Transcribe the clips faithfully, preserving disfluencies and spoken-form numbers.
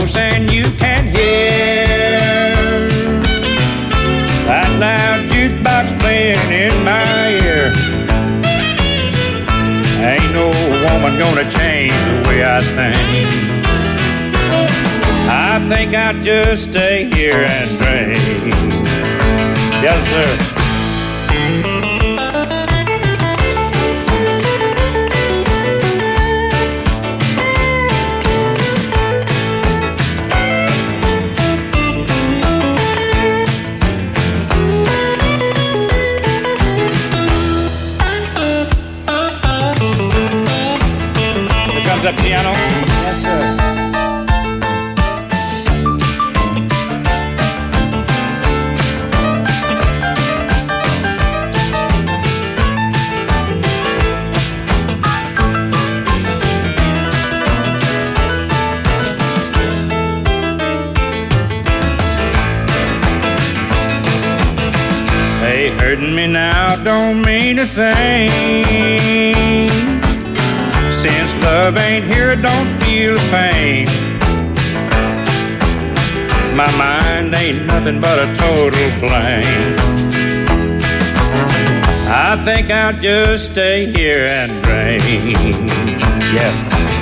close and you can hear that loud jukebox playing in my ear. Ain't no woman gonna change the way I think. I think I'll just stay here and drink. Yes, sir. That piano? Yes, sir. Hey, hurting me now don't mean a thing. Since love ain't here, I don't feel the pain. My mind ain't nothing but a total blank. I think I'll just stay here and drink. Yeah.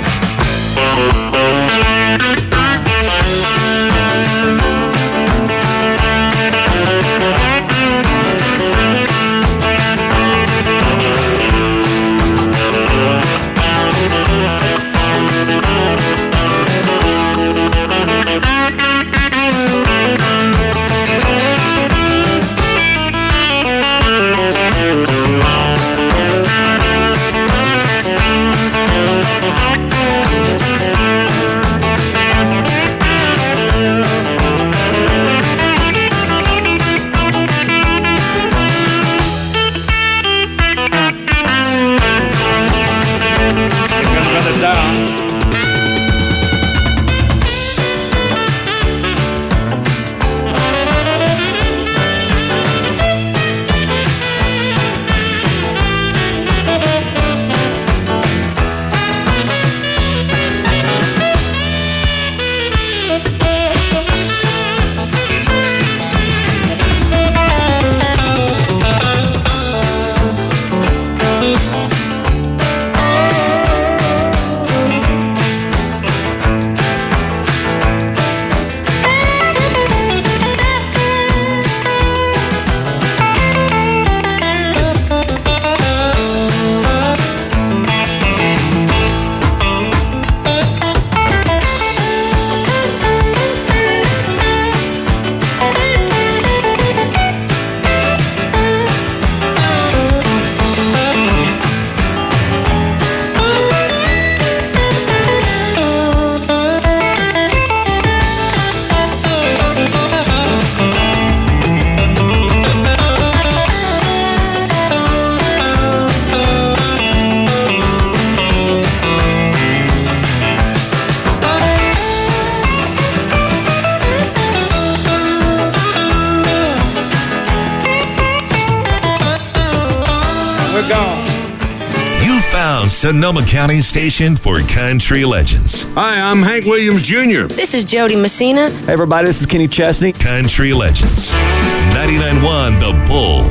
Sonoma County station for country legends. Hi, I'm Hank Williams Junior This is Jody Messina. Hey, everybody, this is Kenny Chesney. Country legends. ninety-nine point one The Bull.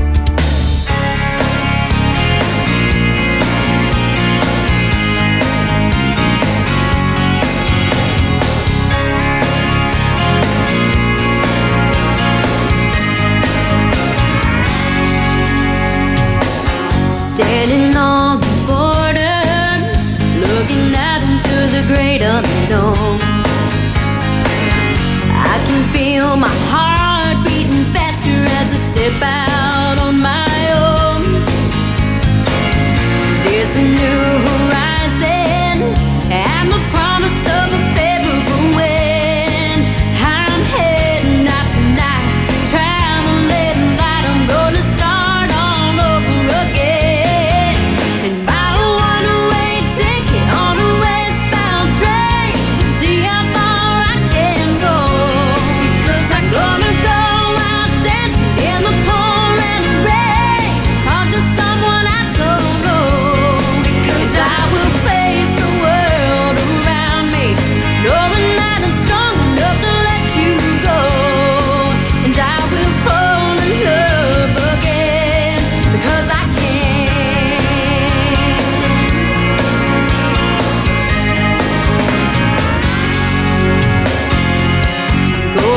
Standing on the border, looking out into the great unknown. I can feel my heart beating faster as I step out on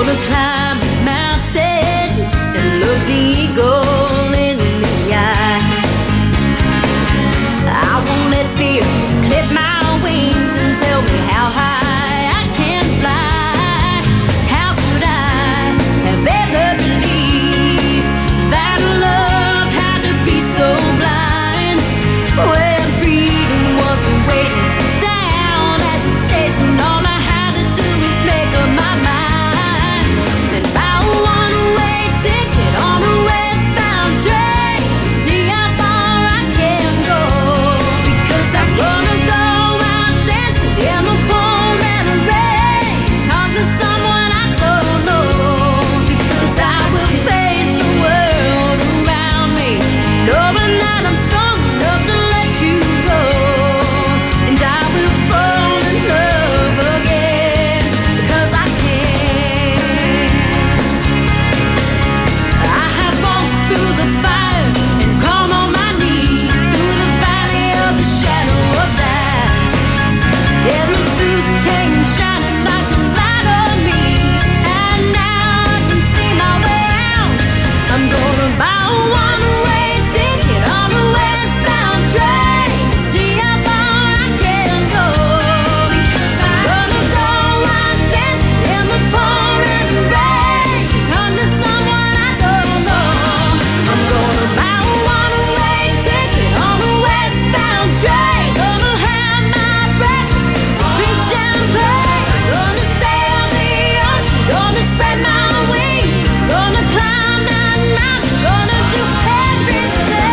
Gonna climb the mountain and look the eagle in the eye. I won't let fear clip my wings and tell me how high I can fly. How could I have ever believed that love had to be so blind? When freedom was waiting down at the station, all I had to do is make up my mind and buy a one-way ticket on a westbound train. See how far I can go, because I'm gonna go out dancing in the pouring rain, talk to someone I don't know, because I will face the world around me, knowing that I'm strong enough to let you go, and I will fall in love again, because I can. I have walked through the fire and gone on my knees, through the valley of the shadow of death. Yeah, the truth came shining like a light on me, and now I can see my way out. I'm gonna buy a one-way ticket on a westbound train, see how far I can go, because I'm gonna go out dancing in the pouring rain, talk to someone I don't know. I'm gonna buy a one-way ticket on a westbound train, gonna have my breakfast, drink champagne, gonna sail the ocean, gonna spread my wings, gonna climb that mountain, gonna do everything.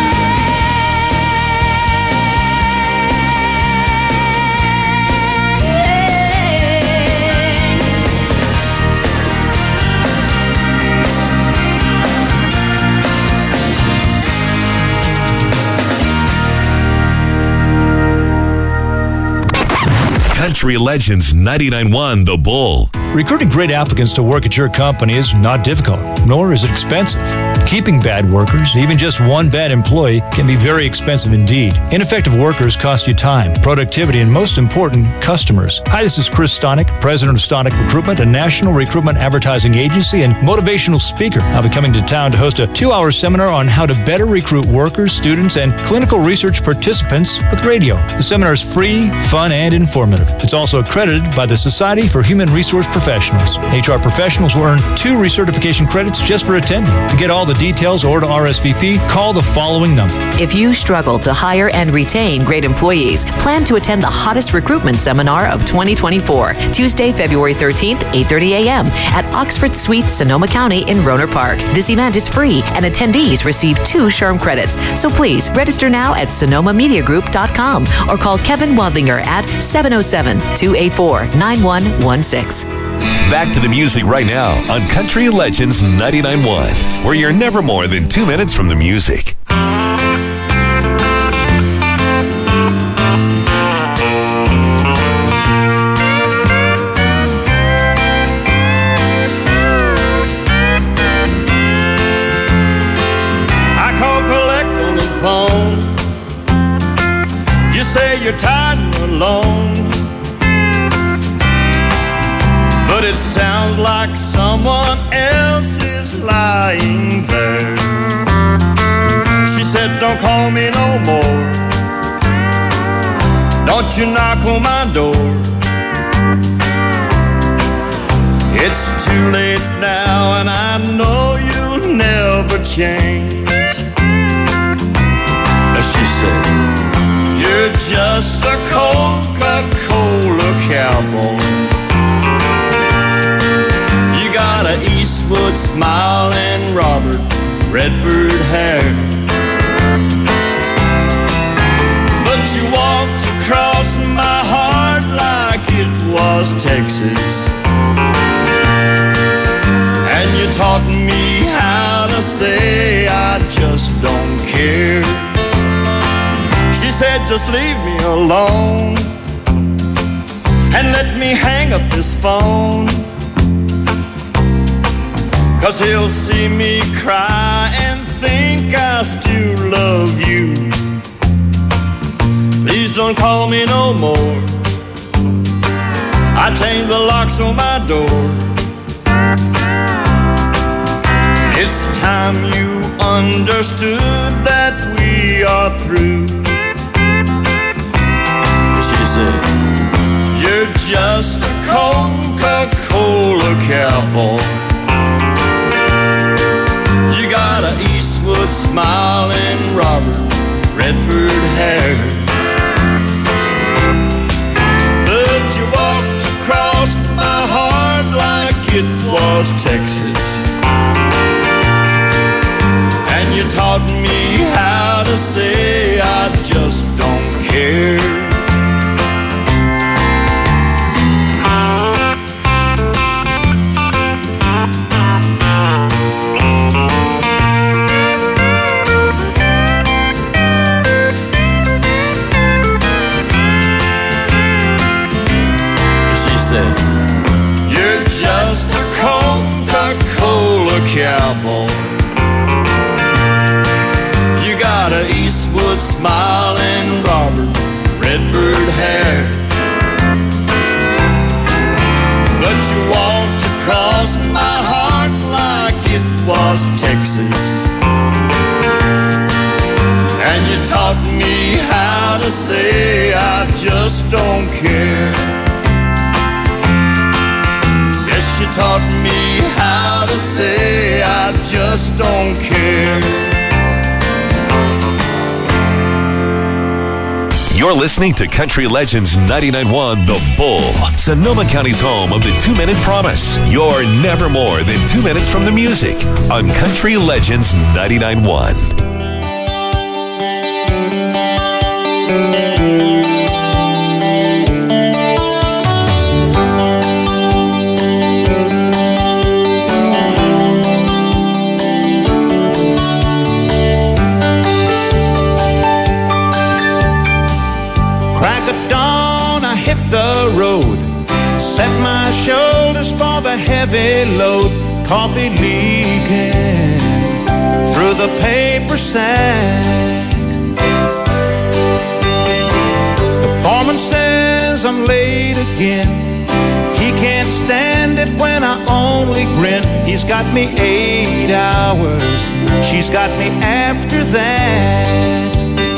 Country Legends ninety-nine point one The Bull. Recruiting great applicants to work at your company is not difficult, nor is it expensive. Keeping bad workers, even just one bad employee, can be very expensive indeed. Ineffective workers cost you time, productivity, and most important, customers. Hi, this is Chris Stonick, president of Stonick Recruitment, a national recruitment advertising agency and motivational speaker. I'll be coming to town to host a two-hour seminar on how to better recruit workers, students, and clinical research participants with radio. The seminar is free, fun, and informative. It's also accredited by the Society for Human Resource Professionals. H R professionals will earn two recertification credits just for attending. To get all the details or to R S V P, call the following number. If you struggle to hire and retain great employees, plan to attend the hottest recruitment seminar of twenty twenty-four, Tuesday, February thirteenth, eight thirty a.m. at Oxford Suite, Sonoma County in Rohnert Park. This event is free and attendees receive two SHRM credits. So please register now at sonoma media group dot com or call Kevin Wadlinger at seven oh seven, two eight four, nine one one six. Back to the music right now on Country Legends ninety-nine point one, where you're never more than two minutes from the music. I call collect on the phone. You say you're tired and alone, but it sounds like someone else is lying there. She said, don't call me no more, don't you knock on my door. It's too late now and I know you'll never change. She said, you're just a Coca-Cola cowboy. You got a Eastwood smile and Robert Redford hair, but you walked across my heart like it was Texas, and you taught me how to say I just don't care. She said, just leave me alone and let me hang up this phone, 'cause he'll see me cry and think I still love you. Please don't call me no more, I changed the locks on my door. time you understood that we are through. She said, you're just a Coca-Cola cowboy. You got a Eastwood smile and Robert Redford hair, but you walked across my heart like it was Texas, and you taught me how to say I just don't care. You're just a Coca-Cola cowboy. You got an Eastwood smile and Robert Redford hair, but you walked across my heart like it was Texas, and you taught me how to say I just don't care. You taught me how to say I just don't care. You're listening to Country Legends ninety-nine point one The Bull, Sonoma County's home of the two-minute promise. You're never more than two minutes from the music on Country Legends ninety-nine point one. Set my shoulders for the heavy load, coffee leaking through the paper sack. The foreman says I'm late again. He can't stand it when I only grin. He's got me eight hours, she's got me after that.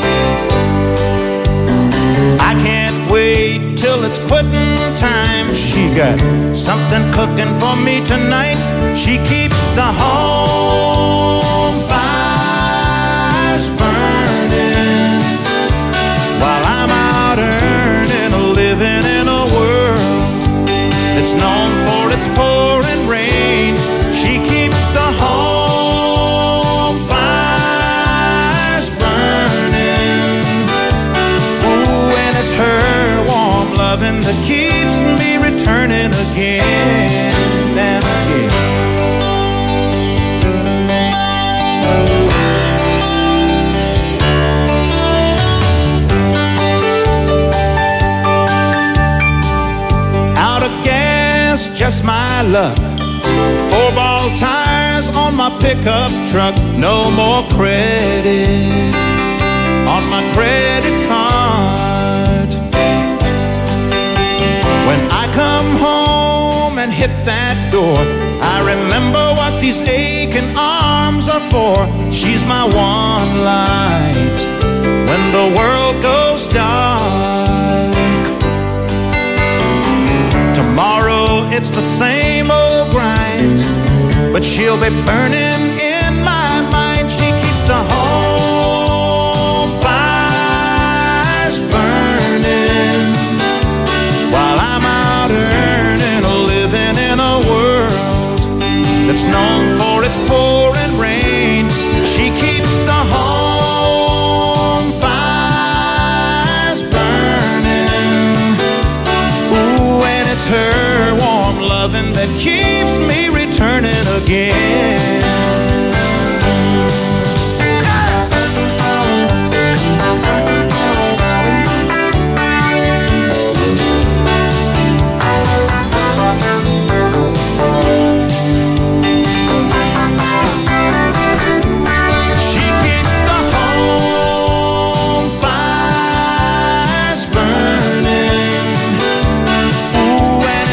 I can't wait till it's quitting time. She got something cooking for me tonight. She keeps the home fires burning while I'm out earning a living in a world that's known for its pouring rain. She keeps the home fires burning. Ooh, and it's her warm loving that keeps me returning again and again. Out of gas, just my luck. Four ball tires on my pickup truck. No more credit on my credit card. When I come home and hit that door, I remember what these aching arms are for. She's my one light when the world goes dark. Tomorrow it's the same old grind, but she'll be burning in my mind. She keeps the home fires burning while I'm out earning a living in a world that's known for its pouring rain. She keeps the home fires burning. Ooh, and it's her warm loving that keeps me returning again.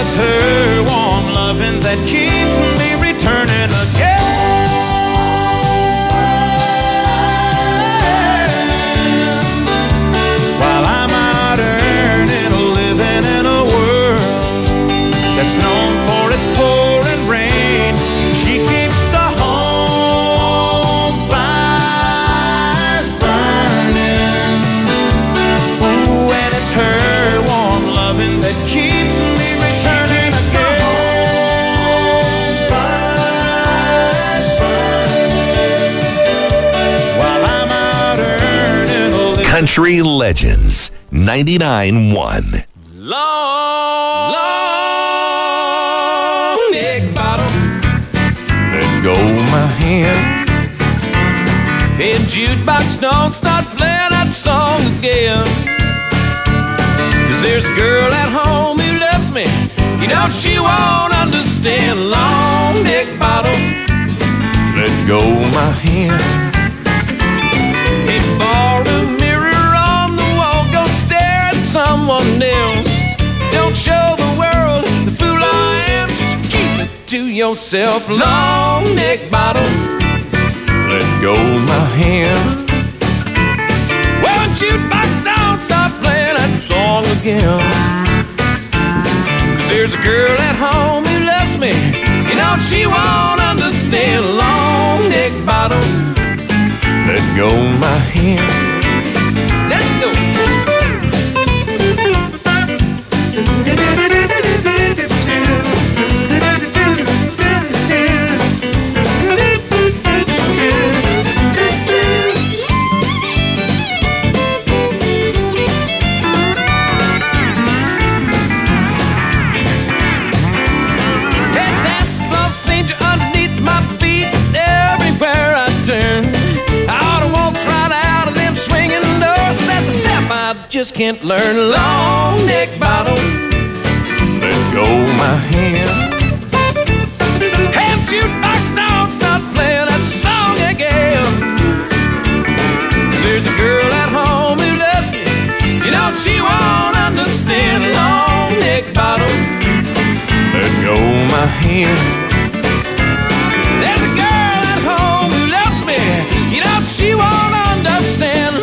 That keeps me returning again. Country Legends ninety-nine one. Long, long neck bottom. Let go my hand. Hey, jukebox, don't start playing that song again. Cause there's a girl at home who loves me. You know she won't understand. Long neck bottom. Let go my hand. Hey, borrow a mirror on the wall. Go stare at someone else. Don't show the world the fool I am. Just keep it to yourself. Long neck bottom. Let go my hand. Well, jukebox, don't stop playing that song again. Cause there's a girl at home who loves me. You know she won't understand. Long neck bottom. Let go my hand. Let go. Just can't learn. Long neck bottom. Let go my hand. Hey, jukebox, don't stop playing that song again. There's a girl at home who loves me. You know she won't understand. Long neck bottom. Let go my hand. There's a girl at home who loves me. You know she won't understand.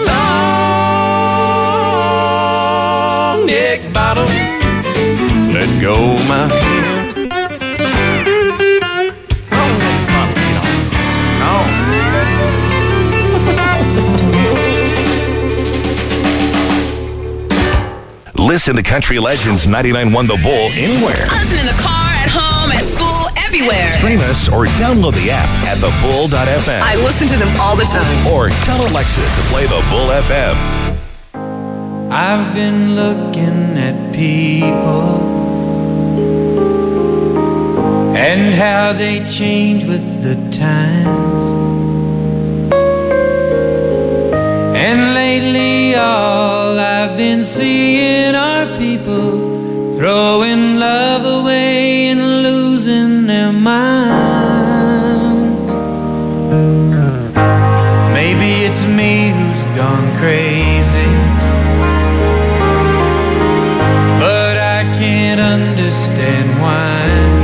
Long neck bottom. Let go my hand. Oh, no. Listen to Country Legends ninety-nine one The Bull anywhere. Listen in the car, at home, at school, everywhere. Stream us or download the app at the bull dot f m. I listen to them all the time. Or tell Alexa to play the Bull F M. I've been looking at people and how they change with the times. And lately all I've been seeing are people throwing love away and losing their minds. Maybe it's me who's gone crazy, but I can't understand why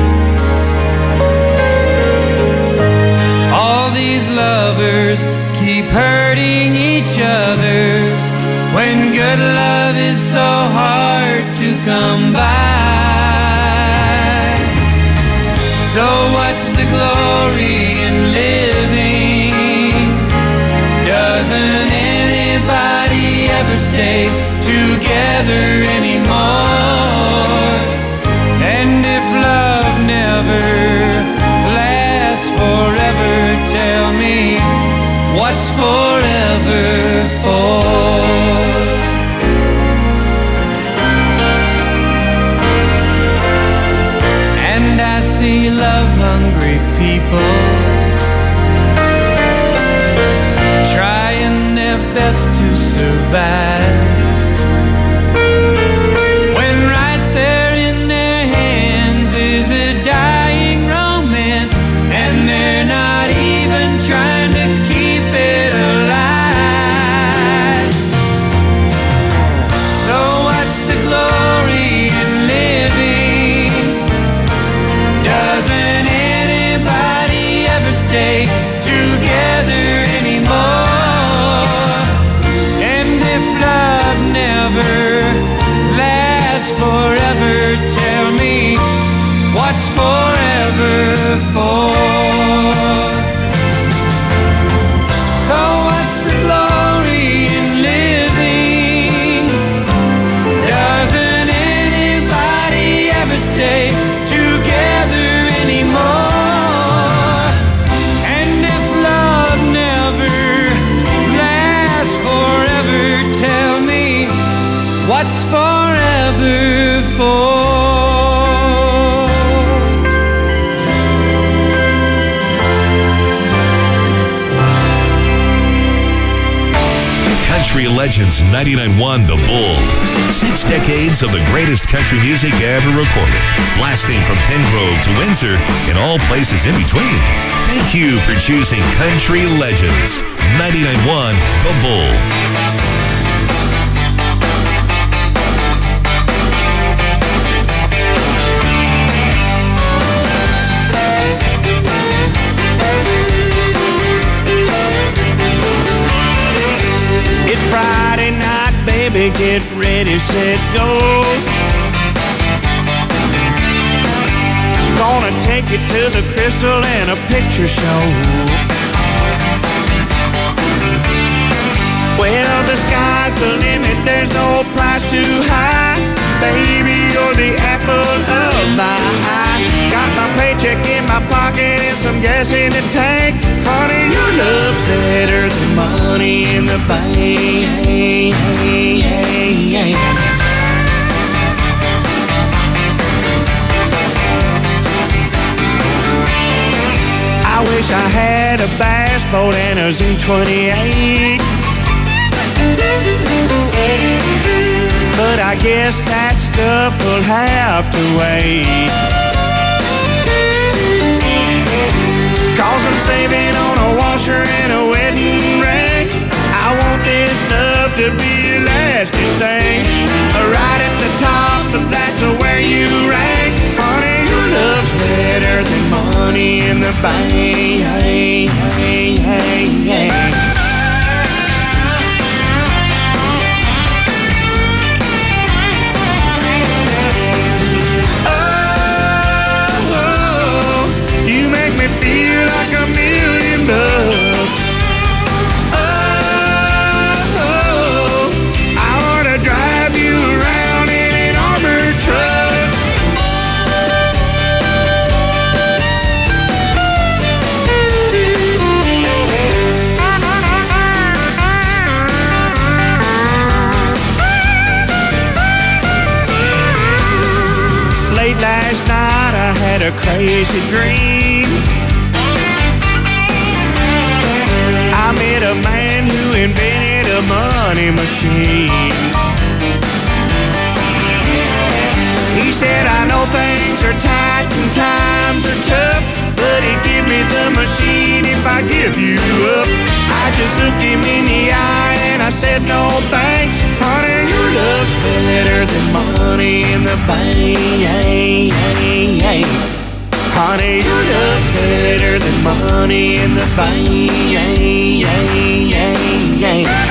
all these lovers keep hurting each other when good love is so hard to come by. So what's the glory in living? Doesn't anybody ever stay together anymore? And if love never lasts forever, tell me, what's forever for? And I see love-hungry people trying their best to survive, when right there in their hands is a dying romance, and they're not even trying to keep it alive. So what's the glory in living? Doesn't anybody ever stay together anymore? And if love never lasts forever, tell me, what's forever for? So what's the glory in living? Doesn't anybody ever stay together anymore? And if love never lasts forever, tell Country Legends ninety-nine point one The Bull. Six decades of the greatest country music ever recorded, blasting from Pengrove to Windsor and all places in between. Thank you for choosing Country Legends ninety-nine point one The Bull. Friday night, baby, get ready, set, go. Gonna take you to the Crystal and a picture show. Well, the sky's the limit, there's no price too high. Baby, you're the apple of my eye. Got my paycheck in my pocket and some gas in the tank. Honey, your love's better than money in the bank. Hey, hey, hey, hey. I wish I had a bass boat and a Z twenty-eight, but I guess that stuff will have to wait. Cause I'm saving on a washer and a wedding ring. I want this love to be a lasting thing. Right at the top, but that's where you rank. Honey, your love's better than money in the bank. Hey, hey, hey, hey. Feel like a million bucks. Oh, oh, I wanna drive you around in an armored truck. Late last night I had a crazy dream. I met a man who invented a money machine. He said, I know things are tight and times are tough, but he'd give me the machine if I give you up. I just looked him in the eye and I said, no thanks. Honey, your love's better than money in the bank. Hey, hey, hey. Honey, your love's better than money in the bank. Hey, hey, hey, hey.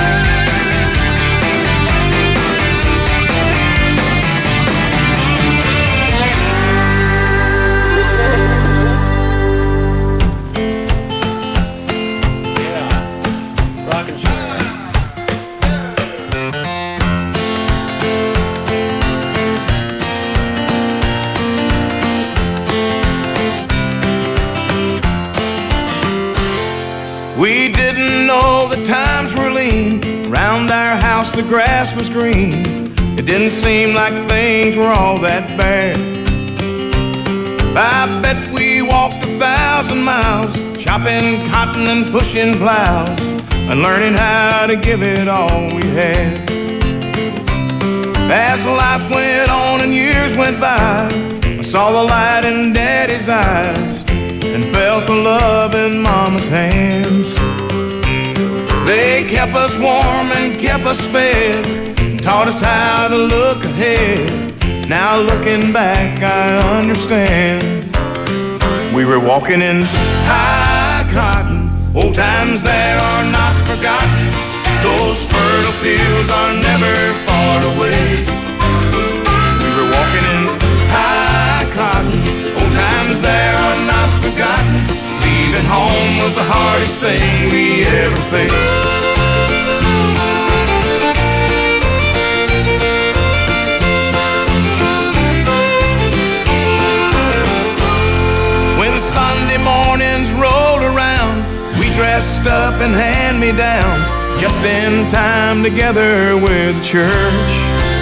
We didn't know the times were lean. Round our house the grass was green. It didn't seem like things were all that bad. I bet we walked a thousand miles, chopping cotton and pushing plows, and learning how to give it all we had. As life went on and years went by, I saw the light in Daddy's eyes and felt the love in Mama's hands. They kept us warm and kept us fed, and taught us how to look ahead. Now looking back, I understand. We were walking in high cotton. Old times there are not forgotten. Those fertile fields are never far away. We were walking in high cotton. Old times there are not forgotten. Leaving home was the hardest thing we ever faced. When Sunday mornings rolled around, we dressed up in hand-me-downs, just in time together with the church.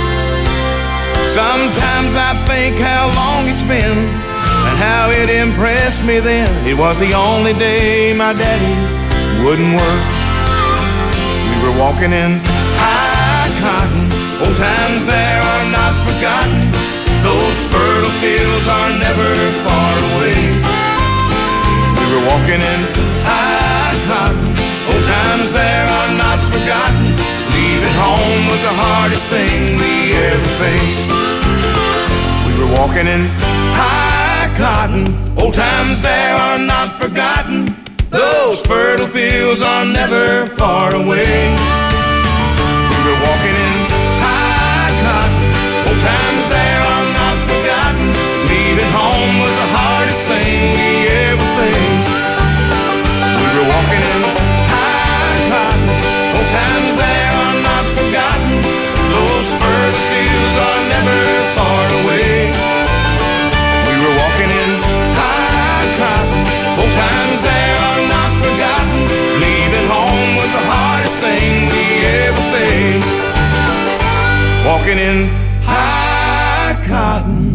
Sometimes I think how long it's been, and how it impressed me then. It was the only day my daddy wouldn't work. We We were walking in high cotton. Old times there are not forgotten. Those fertile fields are never far away. We were walking in high cotton. Old times there are not forgotten. Leaving home was the hardest thing we ever faced. We were walking in high cotton. Old times there are not forgotten. Those fertile fields are never far away. We were walking in high cotton. Old times there are not forgotten. Leaving home was the hardest thing we ever faced. We were walking in high cotton. Old times there are not forgotten. Those fertile fields are never far away. We were walking in high cotton. Old times there are not forgotten. Leaving home was the hardest thing we ever faced. Walking in high cotton.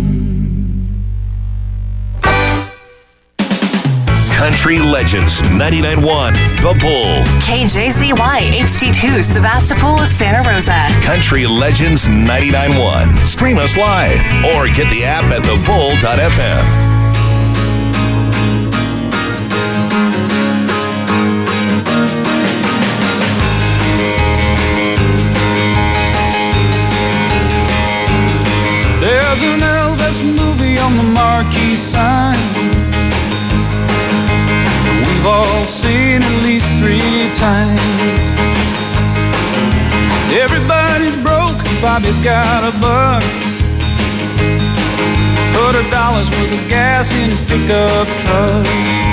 Country Legends ninety-nine point one, The Bull. K J Z Y H D two, Sebastopol, Santa Rosa. Country Legends ninety-nine point one. Stream us live or get the app at the bull dot f m. There's an Elvis movie on the marquee sign. We've all seen at least three times. Everybody's broke, Bobby's got a buck. Put a dollar's worth of gas in his pickup truck.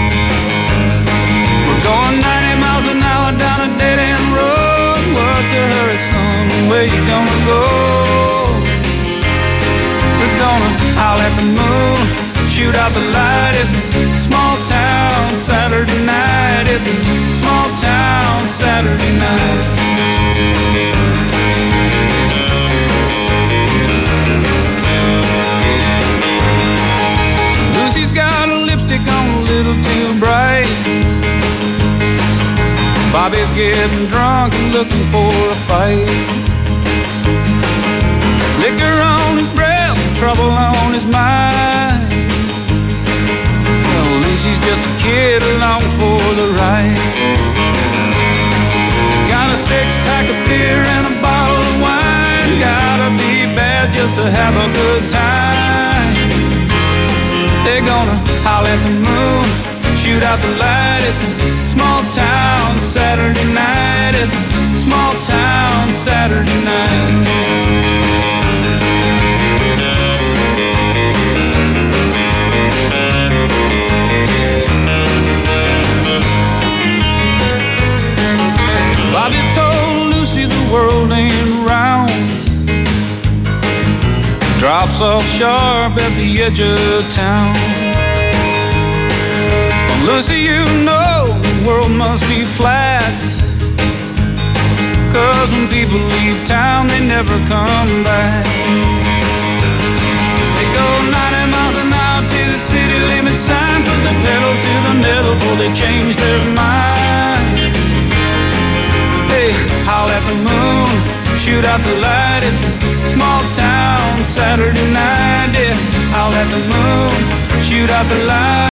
We're going ninety miles an hour down a dead-end road. What's a hurry, son? Where you gonna go? We're gonna howl at the moon, shoot out the light. It's a small town Saturday night. It's a small town Saturday night. Lucy's got a lipstick on a little too bright. Bobby's getting drunk and looking for a fight. Liquor on his breath, trouble on his mind. Well, Lucy's just a kid along for the ride. Got a six-pack of beer and a bottle of wine. Gotta be bad just to have a good time. They're gonna howl at the moon, shoot out the light. It's a small town Saturday night. It's a small town Saturday night. Bobby told Lucy the world ain't round. Drops off sharp at the edge of town. Well, Lucy, you know the world must be flat. 'Cause when people leave town, they never come back. They go ninety miles an hour to the city limit sign. Put the pedal to the metal before they change their mind. Hey, howl at the moon, shoot out the light. It's a small town Saturday night. Yeah, howl at the moon, shoot out the light.